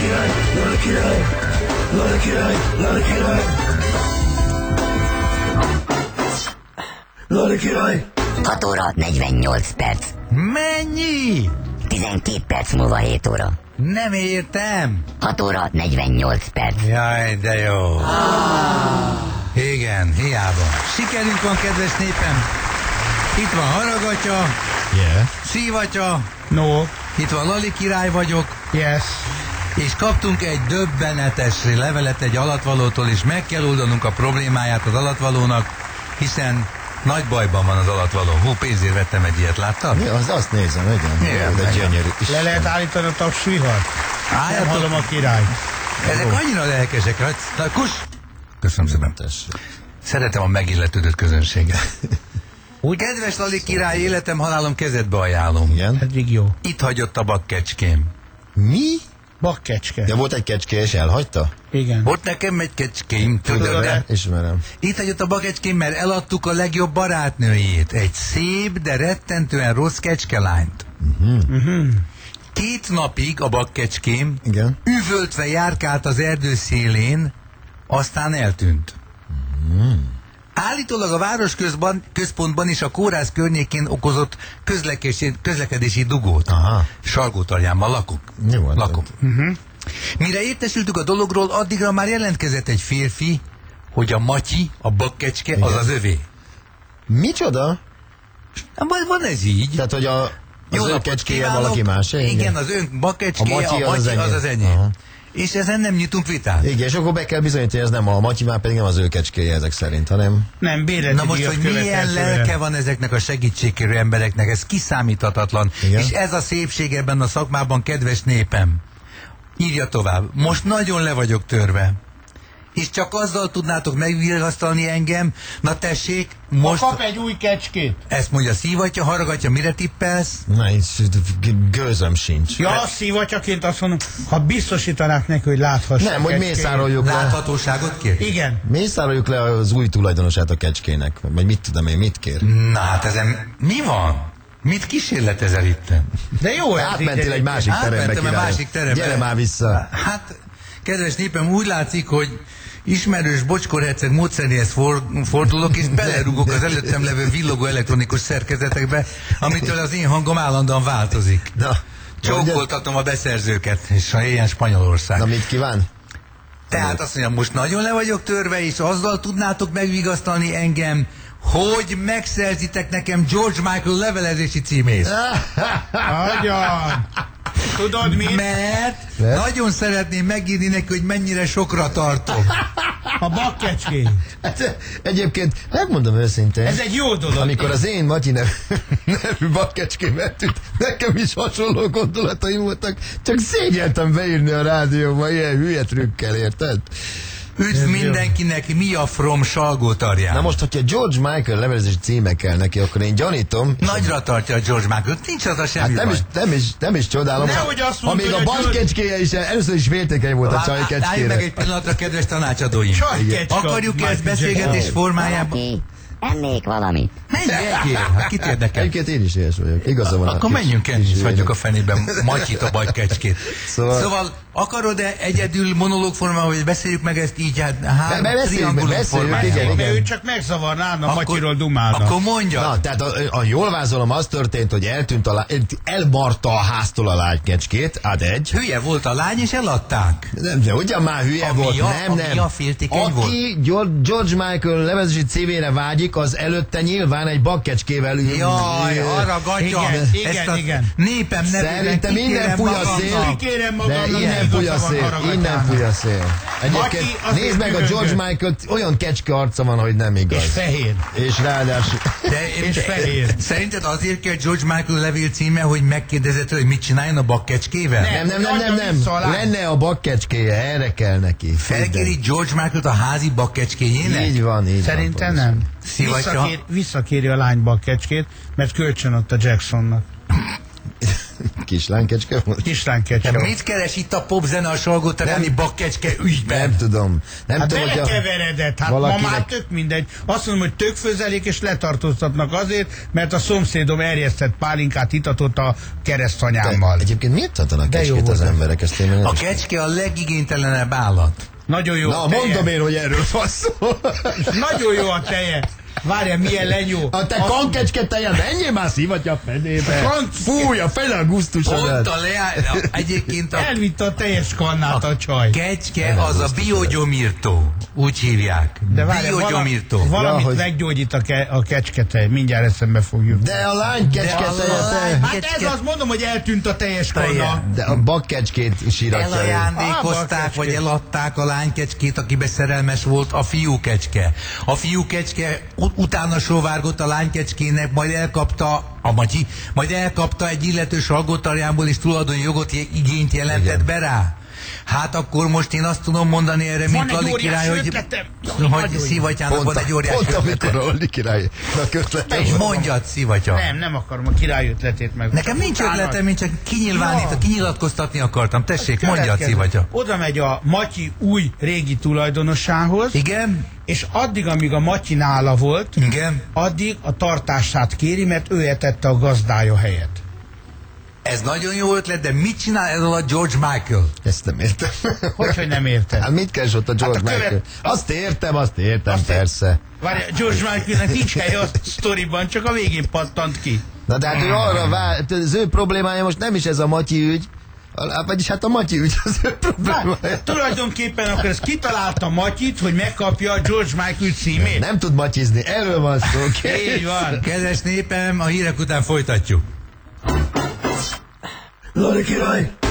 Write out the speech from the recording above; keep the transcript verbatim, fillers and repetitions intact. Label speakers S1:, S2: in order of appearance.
S1: király, Lala király, Lala király, Lala király. Lala király.
S2: hat óra negyvennyolc perc.
S3: Mennyi?
S2: tizenkét perc múlva hét óra.
S3: Nem értem.
S2: hat óra negyvennyolc perc.
S3: Jaj, de jó. Ah. Igen, hiába. Sikerünk van, kedves népem. Itt van Haragatya.
S4: Yeah.
S3: Szívatya.
S5: No.
S3: Itt van Lali király vagyok.
S5: Yes.
S3: És kaptunk egy döbbenetes levelet egy alatvalótól, és meg kell oldanunk a problémáját az alatvalónak, hiszen nagy bajban van az alatvaló. Hú, pénzért vettem egy ilyet, láttad?
S4: Ja, az azt nézem, igen.
S3: Igen,
S4: de gyönyörű.
S5: Le lehet állítani a tapsvihart? Nem hallom a király.
S3: Ezek annyira lelkesek. Na, kus! Köszönöm szépen. Szeretem a megilletődött közönséget. Úgy, kedves Lali király, életem, halálom kezedbe ajánlom.
S4: Igen?
S5: Eddig jó.
S3: Itt hagyott a bakkecském.
S4: Mi?
S5: Bakkecske.
S4: De volt egy kecske, és elhagyta?
S5: Igen.
S3: Volt nekem egy kecském, tudod, de
S4: Ismerem.
S3: itt hagyott a bakkecském, mert eladtuk a legjobb barátnőjét. Egy szép, de rettentően rossz kecskelányt.
S4: Uh-huh.
S5: Uh-huh.
S3: Két napig a bakkecském
S4: Igen.
S3: üvöltve járkált az erdő szélén, aztán eltűnt.
S4: Uh-huh.
S3: Állítólag a városközpontban is a kórház környékén okozott közlekedési, közlekedési dugót.
S4: Aha.
S3: Salgótarjánban lakok.
S4: Jó volt.
S3: Lakom.
S5: Uh-huh.
S3: Mire értesültük a dologról, addigra már jelentkezett egy férfi, hogy a Matyi, a bakkecske, az az övé.
S4: Micsoda?
S3: Van, van ez így.
S4: Tehát, hogy a, az ön kecskéje valaki más?
S3: Igen, az ön bakkecskéje, a Matyi, az, az, az, az enyém.
S4: Aha.
S3: És ezen nem nyitunk vitát.
S4: Igen, és akkor be kell bizonyítani, hogy ez nem a Matyi, már pedig nem az ő kecskéje ezek szerint, hanem...
S5: Nem, bérleti
S3: Na most, hogy milyen lelke van ezeknek a segítségkérő embereknek, ez kiszámíthatatlan.
S4: Igen.
S3: És ez a szépség ebben a szakmában, kedves népem. Írja tovább. Most nagyon le vagyok törve. És csak azzal tudnátok megvigasztalni engem. Na tessék, most...
S5: Kap egy új kecskét.
S3: Ezt mondja Szívatya, Haragatya, mire tippelsz?
S4: Na, így gőzöm sincs.
S5: Ja, szívatyaként azt mondom, ha biztosítanák neki, hogy láthassa.
S4: Nem, hogy mészároljuk le.
S3: Láthatóságot kér?
S5: Igen.
S4: Mészároljuk le az új tulajdonosát a kecskének. Vagy mit tudom én, mit kér?
S3: Na hát ezen mi van? Mit kísérletezel itt?
S5: De jó, ez
S4: Átmentél egy másik terembe,
S3: Átmentem egy
S4: király.
S3: másik terembe.
S4: Gyere már vissza.
S3: Hát, kedves népem, úgy látszik, hogy ismerős Bocskor herceg módszeréhez for, fordulok, és belerugok az előttem levő villogó elektronikus szerkezetekbe, amitől az én hangom állandóan változik.
S4: Na,
S3: Csókoltatom a beszerzőket, és a ilyen Spanyolország.
S4: Na, mit kíván?
S3: Tehát azt mondja, most nagyon le vagyok törve, és azzal tudnátok megvigasztalni engem, hogy megszerzitek nekem George Michael levelezési címét.
S5: Agyan. Tudod mit?
S3: Mert
S4: Mert?
S3: nagyon szeretném megírni neki, hogy mennyire sokra tartok.
S5: A bakkecské.
S4: Hát, egyébként, megmondom őszintén,
S5: Ez egy jó dolog.
S4: amikor az én Matyi nev, nevű bakkecském eltűnt, nekem is hasonló gondolataim voltak, csak szégyeltem beírni a rádióba ilyen hülye trükkel, érted?
S3: Üdv mindenkinek, mi a from Salgótarján.
S4: Na most, hogyha George Michael levelezési címe kell neki, akkor én gyanítom...
S3: Nagyra tartja a George Michael, nincs az a semmi
S4: Hát nem
S3: baj.
S4: is, nem, is, nem is csodálom.
S5: Nehogy azt
S4: ha
S5: mondd,
S4: még
S5: hogy
S4: a
S5: a
S4: basskecskéje is, először is féltékeny volt a csaj
S3: Állj meg
S4: kecskére.
S3: egy pillanatra, kedves tanácsadóim.
S5: Csajkecska.
S3: Akarjuk ezt beszélgetés formájában?
S2: Valaki, ennék valamit.
S3: Menj egyél, hát kit érdekel?
S4: Egyébként én is ilyes vagyok. Igaza van.
S3: Akkor
S4: a kis-
S3: menjünk el,
S4: kis
S3: és hagyjuk a
S4: vének.
S3: fenében Matyit, a bagykecskét.
S4: Szóval-
S3: Szóval akarod-e egyedül monológ formában, hogy beszéljük meg ezt így, hát három
S4: Be- beszéljük meg,
S3: triangulum
S4: beszéljük,
S3: formájában?
S4: igen,
S5: Mert
S4: igen.
S5: ő csak megzavarná, a
S3: Akkor-
S5: Matyiról dumálna.
S3: Akkor mondja.
S4: Na, tehát a, a jól vázolom, az történt, hogy eltűnt a lá... elmarta a háztól a lánykecskét, ad egy.
S3: Hülye volt a lány, és eladták.
S4: Nem, de ugyan már hülye
S3: A
S4: volt,
S3: mia-
S4: nem,
S3: a
S4: nem.
S3: mia féltékeny
S4: Aki
S3: volt.
S4: George, George Michael levezési cívére vágyik, az előtte nyilván egy bakkecskével ül.
S3: Jaj, arra gatya.
S5: Igen, igen,
S3: Ezt a
S5: igen.
S3: népem nevében
S4: Szerintem innen
S3: kikérem
S4: fúj a
S3: magamnak.
S4: szél.
S5: Kikérem
S4: De
S5: magamnak,
S4: innen
S5: igaza
S4: fúj a
S5: van
S4: szél,
S5: Haragatyának.
S4: innen fúj a szél. Egyébként
S5: Matyi azért
S4: nézd meg a George
S5: dühöngött.
S4: Michael, olyan kecske arca van, hogy nem igaz.
S5: És fehér.
S4: És ráadásul...
S3: De,
S5: És
S3: de-
S5: fehér.
S3: Szerinted azért kell George Michael levél címe, hogy megkérdezett, hogy mit csináljon a bakkecskével?
S4: Nem, nem, nem, nem, nem.
S5: Vissza a lány.
S4: Lenne a bakkecskéje, erre kell neki.
S3: Felkéri George Michael-t a házi bakkecskéjének?
S4: Így van, így
S5: Szerintem
S4: van.
S5: nem.
S3: Szivatja.
S5: Visszakér, visszakéri a lány bakkecskét, mert kölcsön ott a Jacksonnak.
S4: Kislánykecske volt?
S5: Kislánykecske.
S3: De mit keres itt a popzene a Salgótarjáni bakkecske ügyben?
S4: Nem tudom. Nem
S5: Hát
S4: tudom, hogy a...
S5: belekeveredett, hát
S4: valakinek-
S5: ma már tök mindegy. Azt mondom, hogy tök főzelék és letartóztatnak azért, mert a szomszédom erjesztett pálinkát itatott a keresztanyámmal.
S4: De egyébként miért tartanak
S5: De jó
S4: kecskét az
S5: volt.
S4: emberek? Ezt én nem
S3: A
S4: is-
S3: kecske a legigénytelenebb állat.
S5: Nagyon jó
S4: Na,
S5: a teje.
S4: mondom én, hogy erről van szó.
S5: Nagyon jó a teje. Várjál, milyen lenyó.
S4: A te
S5: Azt-
S4: kankecske teje, menjél már szivatja a fedébe.
S5: Kanc-
S4: Fúj, a fele a
S3: Pont
S4: gusztusodat.
S3: a leá... Egyébként a
S5: Elvitte a teljes kannát a csaj.
S3: kecske az a biogyomírtó. Úgy hívják.
S5: De várjál, vala,
S3: Biogyomírtó.
S5: valamit
S4: Ja, hogy-
S5: meggyógyít a, ke, a kecsketej. Mindjárt eszembe fogjuk.
S4: De a lánykecske
S3: De a
S4: teje, te.
S3: lány-
S5: Hát ez
S3: kecske-
S5: az, mondom, hogy eltűnt a teljes
S3: Teje.
S5: kanna.
S4: De a bakkecskét síratja. ő.
S5: Ah,
S3: Elajándékozták,
S5: bakkecske.
S3: vagy eladták a lánykecskét, akibe szerelmes volt a fiúkecske. A fiúkecske ut- utána sóvárgott a lánykecskének, majd elkapta a Matyi, majd elkapta egy illető Salgótarjánból, és tulajdoni jogot, je- igényt jelentett
S4: Igen.
S3: be rá. Hát akkor most én azt tudom mondani erre,
S5: Van
S3: mint
S5: egy
S3: Lali
S5: óriás
S3: király, hogy,
S5: ötletem.
S3: hogy
S5: Nagyon jó.
S3: Szivatyának
S4: Pont,
S3: van egy óriás
S4: pont amikor
S3: ötlete.
S4: a Olli királynak ötlete
S3: És
S4: van.
S3: mondjad, Szivatya.
S5: Nem, nem akarom a király ötletét meg.
S3: Nekem nincs
S5: Utána-
S3: ötletem, én csak kinyilvánít,
S5: Ja.
S3: kinyilatkoztatni akartam. Tessék, mondjad,
S5: Következő.
S3: Szivatya.
S5: Oda megy a Matyi új régi tulajdonosához,
S3: Igen?
S5: és addig, amíg a Matyi nála volt,
S3: Igen?
S5: addig a tartását kéri, mert ő etette a gazdája helyet.
S3: Ez nagyon jó ötlet, de mit csinál ez a George Michael?
S4: Ezt nem értem.
S5: Hogy, hogy nem érted?
S4: Hát mit keres ott a George
S5: Hát a követ-
S4: Michael? Azt értem, azt értem,
S5: Azt ér-
S4: persze.
S5: Várj, George Michaelnek nincs helye a sztoriban, csak a végén pattant ki.
S4: Na de hát ő arra vár, az ő problémája most nem is ez a Matyi ügy, a- vagyis hát a Matyi ügy az ő problémája.
S5: Hát, tulajdonképpen akkor ezt kitalálta Matyit, hogy megkapja a George Michael címét.
S4: Nem tud matyizni, erről van szó.
S5: Így van.
S3: Kedves népem, a hírek után folytatjuk.
S1: Lali király,